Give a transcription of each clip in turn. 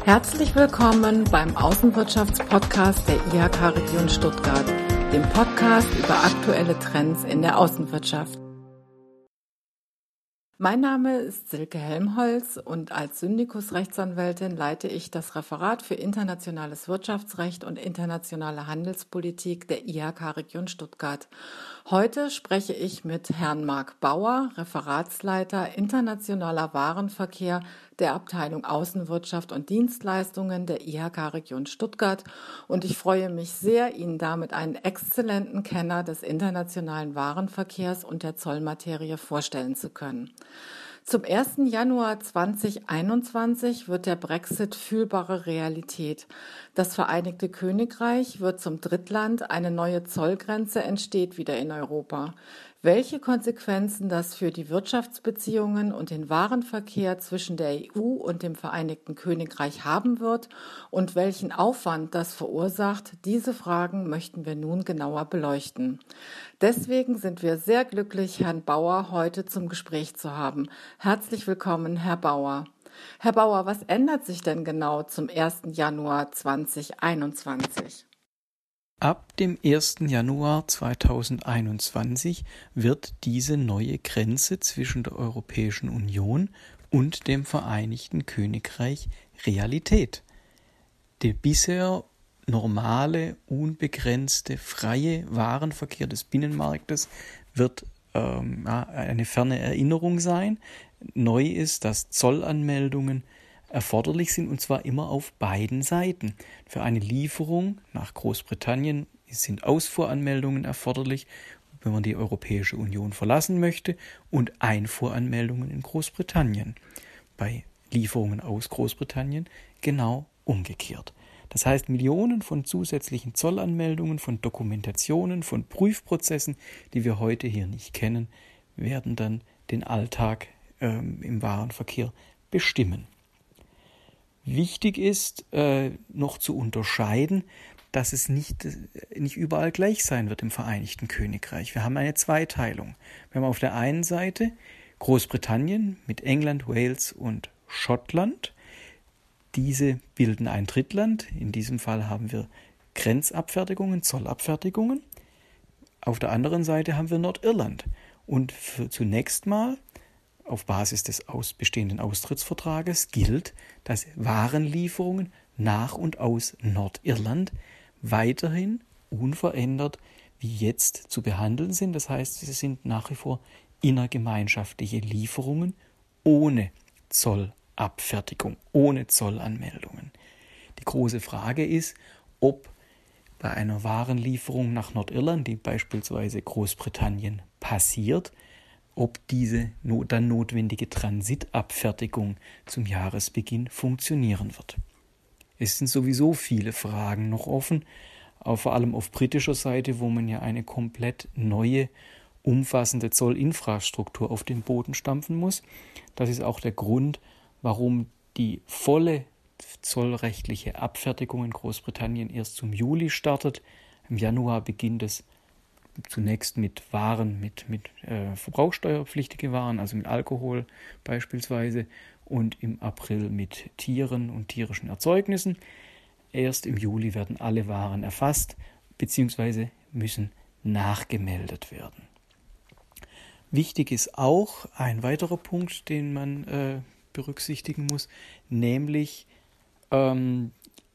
Herzlich willkommen beim Außenwirtschaftspodcast der IHK Region Stuttgart, dem Podcast über aktuelle Trends in der Außenwirtschaft. Mein Name ist Silke Helmholtz und als Syndikus-Rechtsanwältin leite ich das Referat für internationales Wirtschaftsrecht und internationale Handelspolitik der IHK Region Stuttgart. Heute spreche ich mit Herrn Marc Bauer, Referatsleiter Internationaler Warenverkehr der Abteilung Außenwirtschaft und Dienstleistungen der IHK Region Stuttgart, und ich freue mich sehr, Ihnen damit einen exzellenten Kenner des internationalen Warenverkehrs und der Zollmaterie vorstellen zu können. Zum 1. Januar 2021 wird der Brexit fühlbare Realität. Das Vereinigte Königreich wird zum Drittland, eine neue Zollgrenze entsteht wieder in Europa. Welche Konsequenzen das für die Wirtschaftsbeziehungen und den Warenverkehr zwischen der EU und dem Vereinigten Königreich haben wird und welchen Aufwand das verursacht, diese Fragen möchten wir nun genauer beleuchten. Deswegen sind wir sehr glücklich, Herrn Bauer heute zum Gespräch zu haben. Herzlich willkommen, Herr Bauer. Herr Bauer, was ändert sich denn genau zum 1. Januar 2021? Ab dem 1. Januar 2021 wird diese neue Grenze zwischen der Europäischen Union und dem Vereinigten Königreich Realität. Der bisher normale, unbegrenzte, freie Warenverkehr des Binnenmarktes wird eine ferne Erinnerung sein. Neu ist, dass Zollanmeldungen erforderlich sind, und zwar immer auf beiden Seiten. Für eine Lieferung nach Großbritannien sind Ausfuhranmeldungen erforderlich, wenn man die Europäische Union verlassen möchte, und Einfuhranmeldungen in Großbritannien. Bei Lieferungen aus Großbritannien genau umgekehrt. Das heißt, Millionen von zusätzlichen Zollanmeldungen, von Dokumentationen, von Prüfprozessen, die wir heute hier nicht kennen, werden dann den Alltag im Warenverkehr bestimmen. Wichtig ist noch zu unterscheiden, dass es nicht überall gleich sein wird im Vereinigten Königreich. Wir haben eine Zweiteilung. Wir haben auf der einen Seite Großbritannien mit England, Wales und Schottland. Diese bilden ein Drittland. In diesem Fall haben wir Grenzabfertigungen, Zollabfertigungen. Auf der anderen Seite haben wir Nordirland. Und zunächst mal auf Basis des bestehenden Austrittsvertrages gilt, dass Warenlieferungen nach und aus Nordirland weiterhin unverändert wie jetzt zu behandeln sind. Das heißt, sie sind nach wie vor innergemeinschaftliche Lieferungen ohne Zollabfertigung, ohne Zollanmeldungen. Die große Frage ist, ob bei einer Warenlieferung nach Nordirland, die beispielsweise Großbritannien passiert, ob diese dann notwendige Transitabfertigung zum Jahresbeginn funktionieren wird. Es sind sowieso viele Fragen noch offen, vor allem auf britischer Seite, wo man ja eine komplett neue, umfassende Zollinfrastruktur auf den Boden stampfen muss. Das ist auch der Grund, warum die volle zollrechtliche Abfertigung in Großbritannien erst zum Juli startet. Im Januar beginnt es zunächst mit Waren, mit verbrauchsteuerpflichtige Waren, also mit Alkohol beispielsweise, und im April mit Tieren und tierischen Erzeugnissen. Erst im Juli werden alle Waren erfasst bzw. müssen nachgemeldet werden. Wichtig ist auch ein weiterer Punkt, den man berücksichtigen muss, nämlich EU,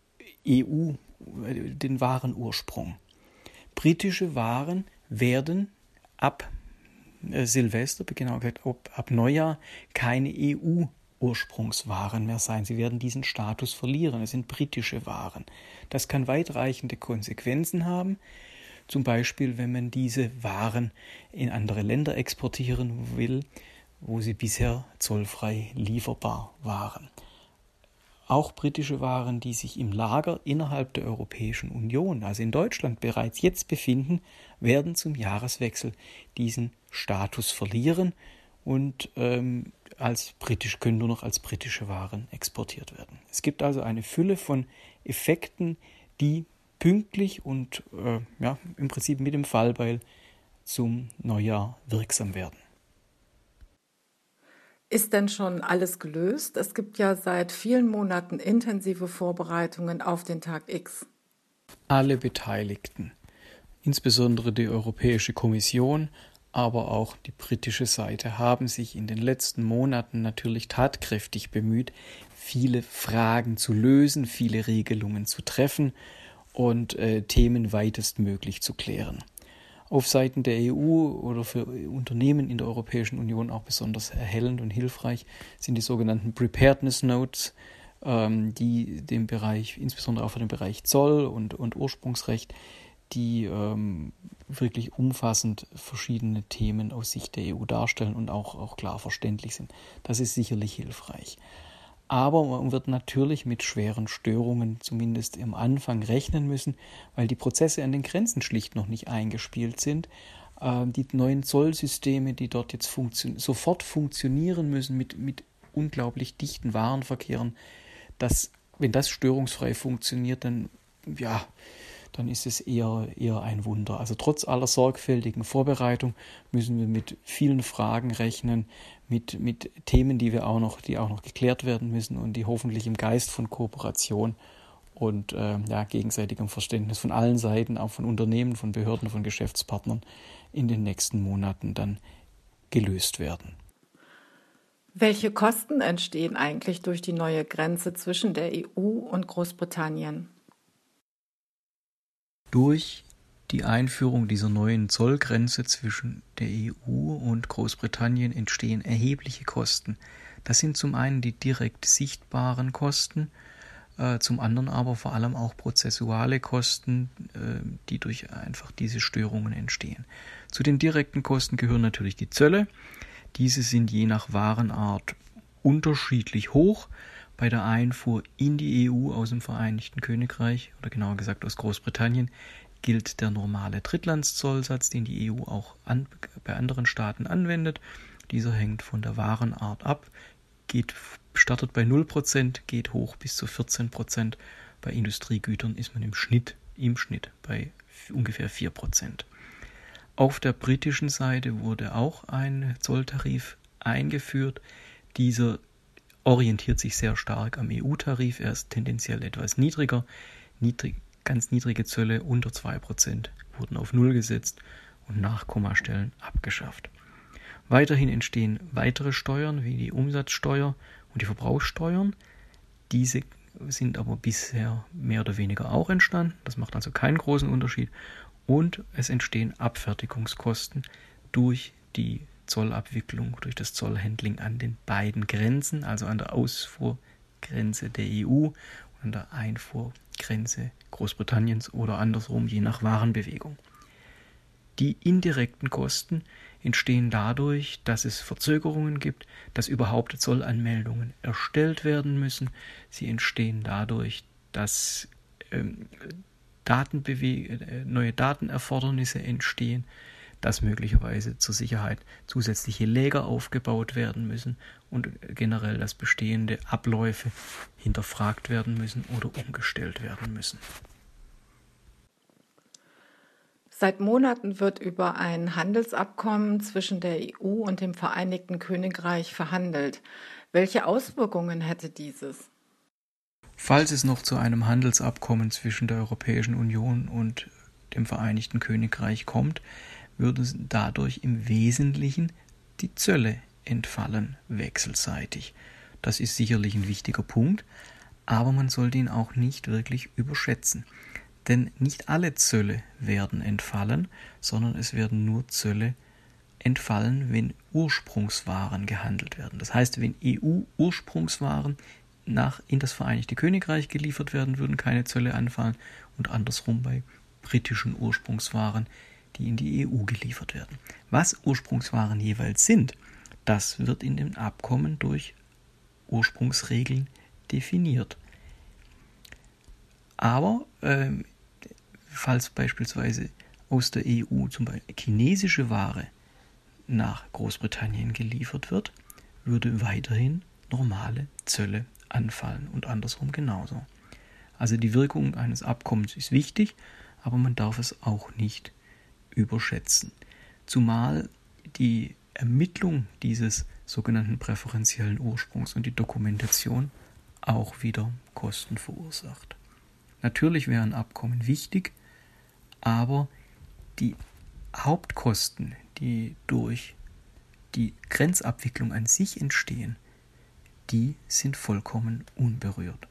den Warenursprung. Britische Waren werden ab Silvester, genau gesagt ab Neujahr, keine EU-Ursprungswaren mehr sein. Sie werden diesen Status verlieren. Es sind britische Waren. Das kann weitreichende Konsequenzen haben. Zum Beispiel, wenn man diese Waren in andere Länder exportieren will, wo sie bisher zollfrei lieferbar waren. Auch britische Waren, die sich im Lager innerhalb der Europäischen Union, also in Deutschland bereits jetzt befinden, werden zum Jahreswechsel diesen Status verlieren und können nur noch als britische Waren exportiert werden. Es gibt also eine Fülle von Effekten, die pünktlich und im Prinzip mit dem Fallbeil zum Neujahr wirksam werden. Ist denn schon alles gelöst? Es gibt ja seit vielen Monaten intensive Vorbereitungen auf den Tag X. Alle Beteiligten, insbesondere die Europäische Kommission, aber auch die britische Seite, haben sich in den letzten Monaten natürlich tatkräftig bemüht, viele Fragen zu lösen, viele Regelungen zu treffen und Themen weitestmöglich zu klären. Auf Seiten der EU oder für Unternehmen in der Europäischen Union auch besonders erhellend und hilfreich sind die sogenannten Preparedness Notes, die dem Bereich, insbesondere auch für den Bereich Zoll und Ursprungsrecht, die wirklich umfassend verschiedene Themen aus Sicht der EU darstellen und auch klar verständlich sind. Das ist sicherlich hilfreich. Aber man wird natürlich mit schweren Störungen zumindest am Anfang rechnen müssen, weil die Prozesse an den Grenzen schlicht noch nicht eingespielt sind. Die neuen Zollsysteme, die dort jetzt sofort funktionieren müssen mit unglaublich dichten Warenverkehren, wenn das störungsfrei funktioniert, dann ist es eher ein Wunder. Also trotz aller sorgfältigen Vorbereitung müssen wir mit vielen Fragen rechnen, mit Themen, die auch noch geklärt werden müssen und die hoffentlich im Geist von Kooperation und gegenseitigem Verständnis von allen Seiten, auch von Unternehmen, von Behörden, von Geschäftspartnern in den nächsten Monaten dann gelöst werden. Welche Kosten entstehen eigentlich durch die neue Grenze zwischen der EU und Großbritannien? Durch die Einführung dieser neuen Zollgrenze zwischen der EU und Großbritannien entstehen erhebliche Kosten. Das sind zum einen die direkt sichtbaren Kosten, zum anderen aber vor allem auch prozessuale Kosten, die durch einfach diese Störungen entstehen. Zu den direkten Kosten gehören natürlich die Zölle. Diese sind je nach Warenart unterschiedlich hoch. Bei der Einfuhr in die EU aus dem Vereinigten Königreich oder genauer gesagt aus Großbritannien gilt der normale Drittlandszollsatz, den die EU auch bei anderen Staaten anwendet. Dieser hängt von der Warenart ab, startet bei 0%, geht hoch bis zu 14%. Bei Industriegütern ist man im Schnitt bei ungefähr 4%. Auf der britischen Seite wurde auch ein Zolltarif eingeführt. Dieser orientiert sich sehr stark am EU-Tarif. Er ist tendenziell etwas niedriger. Ganz niedrige Zölle unter 2% wurden auf 0 gesetzt und Nachkommastellen abgeschafft. Weiterhin entstehen weitere Steuern wie die Umsatzsteuer und die Verbrauchssteuern. Diese sind aber bisher mehr oder weniger auch entstanden. Das macht also keinen großen Unterschied. Und es entstehen Abfertigungskosten durch die Zollabwicklung, durch das Zollhandling an den beiden Grenzen, also an der Ausfuhrgrenze der EU und an der Einfuhrgrenze Großbritanniens oder andersrum, je nach Warenbewegung. Die indirekten Kosten entstehen dadurch, dass es Verzögerungen gibt, dass überhaupt Zollanmeldungen erstellt werden müssen. Sie entstehen dadurch, dass neue Datenerfordernisse entstehen, dass möglicherweise zur Sicherheit zusätzliche Läger aufgebaut werden müssen und generell, dass bestehende Abläufe hinterfragt werden müssen oder umgestellt werden müssen. Seit Monaten wird über ein Handelsabkommen zwischen der EU und dem Vereinigten Königreich verhandelt. Welche Auswirkungen hätte dieses? Falls es noch zu einem Handelsabkommen zwischen der Europäischen Union und dem Vereinigten Königreich kommt, würden dadurch im Wesentlichen die Zölle entfallen, wechselseitig. Das ist sicherlich ein wichtiger Punkt, aber man sollte ihn auch nicht wirklich überschätzen. Denn nicht alle Zölle werden entfallen, sondern es werden nur Zölle entfallen, wenn Ursprungswaren gehandelt werden. Das heißt, wenn EU-Ursprungswaren in das Vereinigte Königreich geliefert werden, würden keine Zölle anfallen und andersrum bei britischen Ursprungswaren, die in die EU geliefert werden. Was Ursprungswaren jeweils sind, das wird in dem Abkommen durch Ursprungsregeln definiert. Aber falls beispielsweise aus der EU zum Beispiel chinesische Ware nach Großbritannien geliefert wird, würde weiterhin normale Zölle anfallen und andersrum genauso. Also die Wirkung eines Abkommens ist wichtig, aber man darf es auch nicht überschätzen. Zumal die Ermittlung dieses sogenannten präferentiellen Ursprungs und die Dokumentation auch wieder Kosten verursacht. Natürlich wäre ein Abkommen wichtig, aber die Hauptkosten, die durch die Grenzabwicklung an sich entstehen, die sind vollkommen unberührt.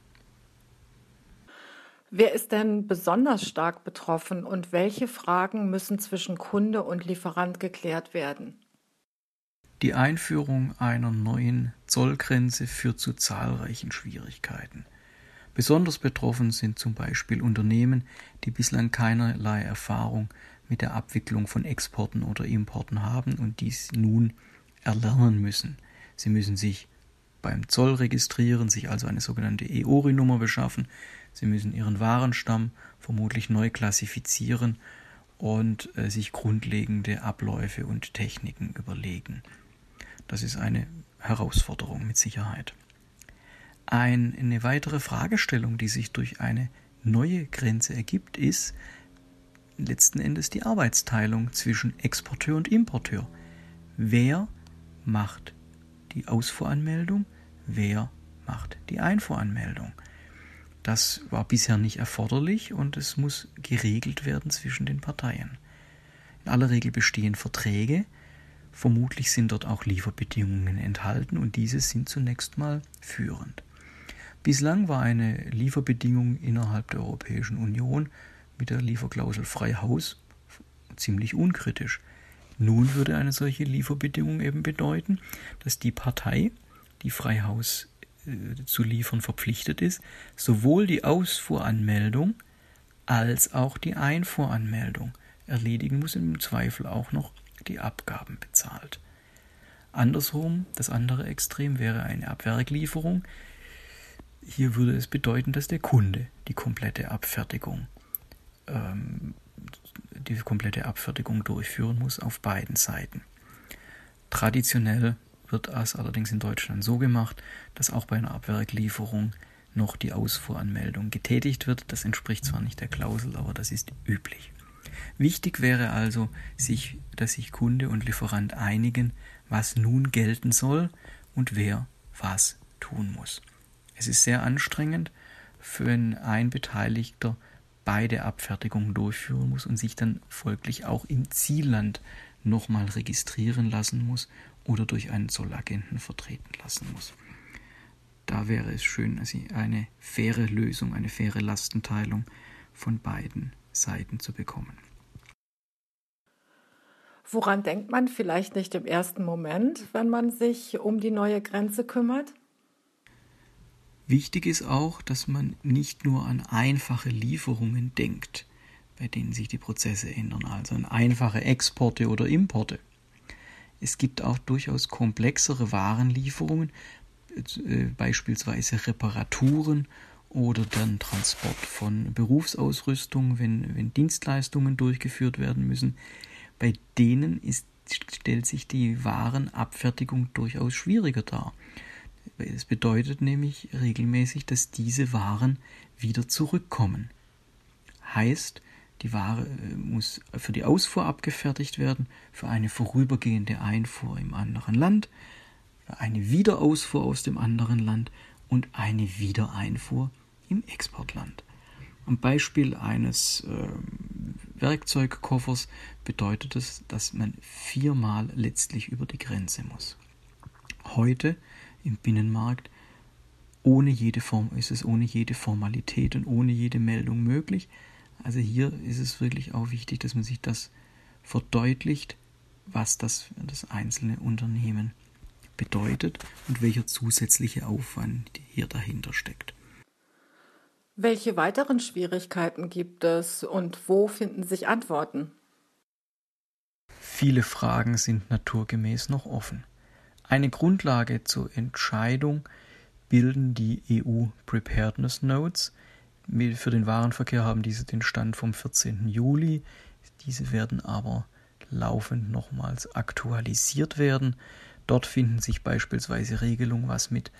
Wer ist denn besonders stark betroffen und welche Fragen müssen zwischen Kunde und Lieferant geklärt werden? Die Einführung einer neuen Zollgrenze führt zu zahlreichen Schwierigkeiten. Besonders betroffen sind zum Beispiel Unternehmen, die bislang keinerlei Erfahrung mit der Abwicklung von Exporten oder Importen haben und dies nun erlernen müssen. Sie müssen sich beim Zoll registrieren, sich also eine sogenannte EORI-Nummer beschaffen. Sie müssen ihren Warenstamm vermutlich neu klassifizieren und sich grundlegende Abläufe und Techniken überlegen. Das ist eine Herausforderung mit Sicherheit. Eine weitere Fragestellung, die sich durch eine neue Grenze ergibt, ist letzten Endes die Arbeitsteilung zwischen Exporteur und Importeur. Wer macht die Ausfuhranmeldung? Wer macht die Einfuhranmeldung? Das war bisher nicht erforderlich und es muss geregelt werden zwischen den Parteien. In aller Regel bestehen Verträge. Vermutlich sind dort auch Lieferbedingungen enthalten und diese sind zunächst mal führend. Bislang war eine Lieferbedingung innerhalb der Europäischen Union mit der Lieferklausel frei Haus ziemlich unkritisch. Nun würde eine solche Lieferbedingung eben bedeuten, dass die Partei, die frei Haus zu liefern verpflichtet ist, sowohl die Ausfuhranmeldung als auch die Einfuhranmeldung erledigen muss und im Zweifel auch noch die Abgaben bezahlt. Andersrum, das andere Extrem wäre eine Abwerklieferung. Hier würde es bedeuten, dass der Kunde die komplette Abfertigung durchführen muss auf beiden Seiten. Traditionell wird es allerdings in Deutschland so gemacht, dass auch bei einer Abwerklieferung noch die Ausfuhranmeldung getätigt wird. Das entspricht zwar nicht der Klausel, aber das ist üblich. Wichtig wäre also, dass sich Kunde und Lieferant einigen, was nun gelten soll und wer was tun muss. Es ist sehr anstrengend, wenn ein Beteiligter beide Abfertigungen durchführen muss und sich dann folglich auch im Zielland nochmal registrieren lassen muss oder durch einen Zollagenten vertreten lassen muss. Da wäre es schön, eine faire Lösung, eine faire Lastenteilung von beiden Seiten zu bekommen. Woran denkt man vielleicht nicht im ersten Moment, wenn man sich um die neue Grenze kümmert? Wichtig ist auch, dass man nicht nur an einfache Lieferungen denkt, bei denen sich die Prozesse ändern, also an einfache Exporte oder Importe. Es gibt auch durchaus komplexere Warenlieferungen, beispielsweise Reparaturen oder dann Transport von Berufsausrüstung, wenn Dienstleistungen durchgeführt werden müssen. Bei denen stellt sich die Warenabfertigung durchaus schwieriger dar. Es bedeutet nämlich regelmäßig, dass diese Waren wieder zurückkommen. Heißt, die Ware muss für die Ausfuhr abgefertigt werden, für eine vorübergehende Einfuhr im anderen Land, für eine Wiederausfuhr aus dem anderen Land und eine Wiedereinfuhr im Exportland. Am Beispiel eines Werkzeugkoffers bedeutet es, dass man 4-mal letztlich über die Grenze muss. Heute im Binnenmarkt ist es ohne jede Formalität und ohne jede Meldung möglich. Also hier ist es wirklich auch wichtig, dass man sich das verdeutlicht, was das für das einzelne Unternehmen bedeutet und welcher zusätzliche Aufwand hier dahinter steckt. Welche weiteren Schwierigkeiten gibt es und wo finden sich Antworten? Viele Fragen sind naturgemäß noch offen. Eine Grundlage zur Entscheidung bilden die EU Preparedness Notes. Für den Warenverkehr haben diese den Stand vom 14. Juli. Diese werden aber laufend nochmals aktualisiert werden. Dort finden sich beispielsweise Regelungen, was mit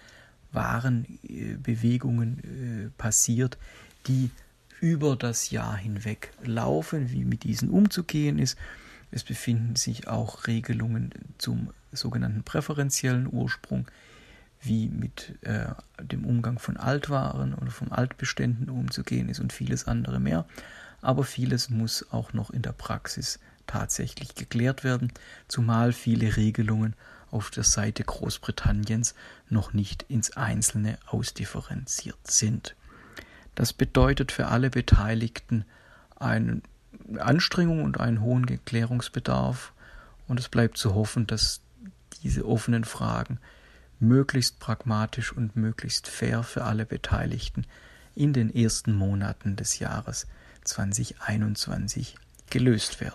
Warenbewegungen passiert, die über das Jahr hinweg laufen, wie mit diesen umzugehen ist. Es befinden sich auch Regelungen zum sogenannten präferentiellen Ursprung, wie mit dem Umgang von Altwaren oder von Altbeständen umzugehen ist und vieles andere mehr. Aber vieles muss auch noch in der Praxis tatsächlich geklärt werden, zumal viele Regelungen auf der Seite Großbritanniens noch nicht ins Einzelne ausdifferenziert sind. Das bedeutet für alle Beteiligten eine Anstrengung und einen hohen Klärungsbedarf, und es bleibt zu hoffen, dass diese offenen Fragen möglichst pragmatisch und möglichst fair für alle Beteiligten in den ersten Monaten des Jahres 2021 gelöst werden.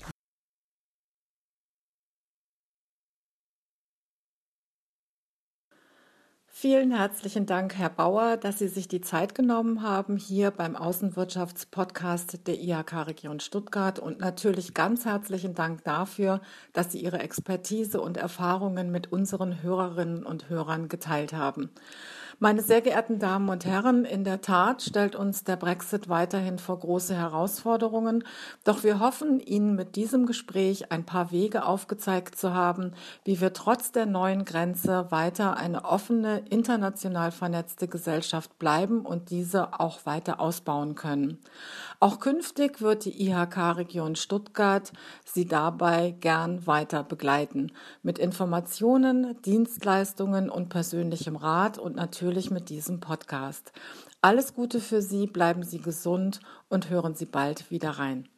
Vielen herzlichen Dank, Herr Bauer, dass Sie sich die Zeit genommen haben, hier beim Außenwirtschaftspodcast der IHK Region Stuttgart, und natürlich ganz herzlichen Dank dafür, dass Sie Ihre Expertise und Erfahrungen mit unseren Hörerinnen und Hörern geteilt haben. Meine sehr geehrten Damen und Herren, in der Tat stellt uns der Brexit weiterhin vor große Herausforderungen, doch wir hoffen, Ihnen mit diesem Gespräch ein paar Wege aufgezeigt zu haben, wie wir trotz der neuen Grenze weiter eine offene, international vernetzte Gesellschaft bleiben und diese auch weiter ausbauen können. Auch künftig wird die IHK-Region Stuttgart Sie dabei gern weiter begleiten, mit Informationen, Dienstleistungen und persönlichem Rat und natürlich mit diesem Podcast. Alles Gute für Sie, bleiben Sie gesund und hören Sie bald wieder rein.